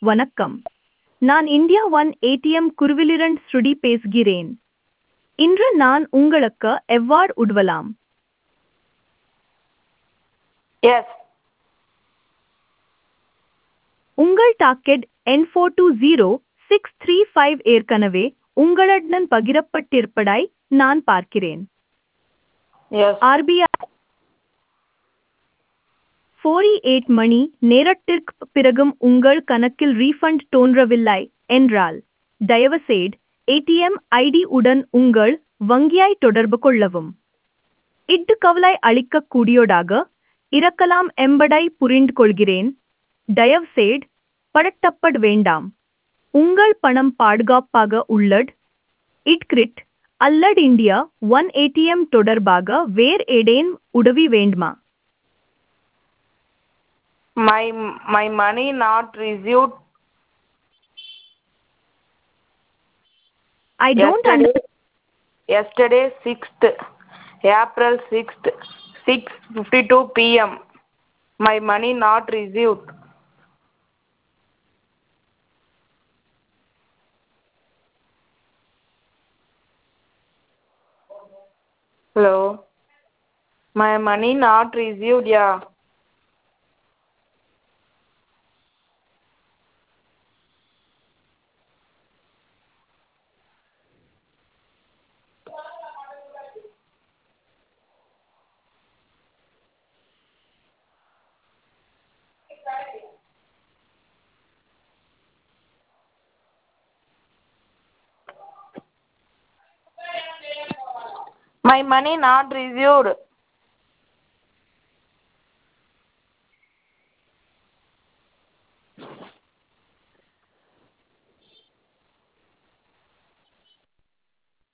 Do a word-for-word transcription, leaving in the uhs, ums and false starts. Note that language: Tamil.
வணக்கம். நான் இந்தியா ஒன் ஏடிஎம் குருவிலிரண்ட் ஸ்ருடி பேசுகிறேன். இன்று நான் உங்களுக்கு எவ்வாறு உதவலாம்? Yes. உங்கள் டாக்கெட் என் four two zero six three five ஏற்கனவே உங்களுடன் பகிரப்பட்டிருப்பதாய் நான் பார்க்கிறேன். Yes. ஆர்பிஐ நாற்பத்தி எட்டு மணி நேரத்திற்குப் பிறகும் உங்கள் கணக்கில் ரீஃபண்ட் தோன்றவில்லை என்றால் தயவுசெய்து ஏடிஎம் ஐடி உடன் உங்கள் வங்கியை தொடர்பு கொள்ளவும். இது கவலை அளிக்கக்கூடியதாக இருக்கலாம் என்பதை புரிந்து கொள்கிறேன். தயவுசெய்து பதட்டப்பட வேண்டாம். உங்கள் பணம் பாதுகாப்பாக உள்ளது. இட்கிரிட் அல்லது இந்தியா ஒன் ஏடிஎம் தொடர்பாக வேறு ஏதேனும் உதவி வேண்டுமா? My my money not received. I don't yesterday, understand. yesterday sixth April sixth six fifty-two p m My money not received. Hello. My money not received, yeah. My money not received.